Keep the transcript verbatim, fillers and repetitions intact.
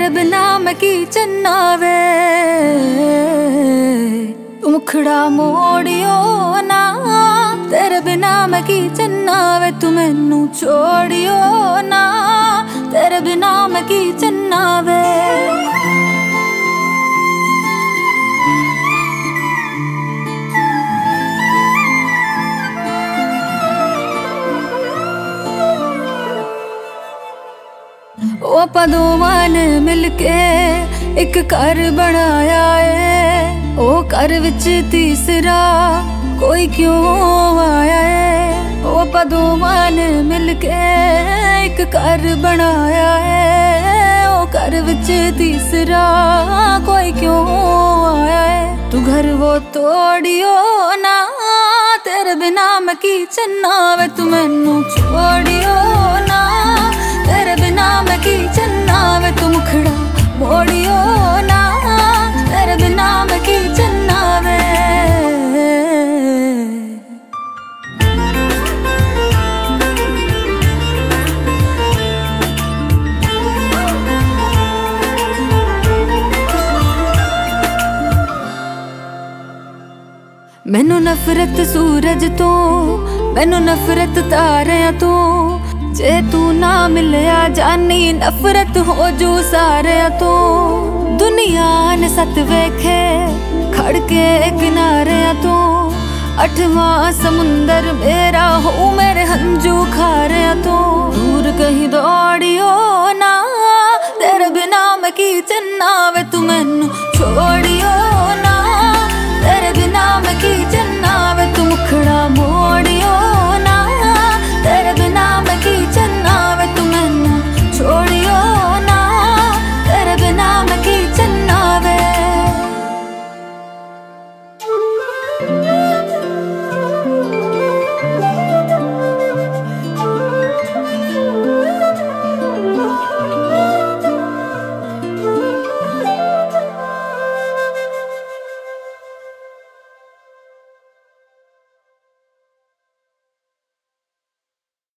बिना मैं की चन्ना वे, तू मुखड़ा मोड़ियो ना। तेरे बिना मैं की चन्ना वे, तू मैनू छोड़ियो ना। तेरे बिना मैं की चन्ना वे। ओ आपां दोवां ने मिलके एक घर बनाया है, ओ घर विच तीसरा कोई क्यों आया है। ओ आपां दोवां ने मिलके एक घर बनाया है, ओ घर विच तीसरा कोई क्यों आया है। तू घर वो तोड़ियो ना। तेरे बिना मैं की चन्ना वे, तू मैनू छोड़ियो ना। तेरे बिना मैं की चन्ना वे, तू मुखड़ा मोड़ियो ना। तेरे बिना मैं की चन्ना वे। मैनू नफरत सूरज तो, मैनू नफरत तारियां तो। जे तू ना मिलया जानी नफरत हो जू सारियां तो। दुनिया ने सत वेखे खड़के किनारियां तो। अठवां समुंदर मेरा हो मेरे हंजू खारियां तो। दूर कहीं दौड़ियो ना। तेरे बिना मैं की चन्ना वे, तू मैनू छोड़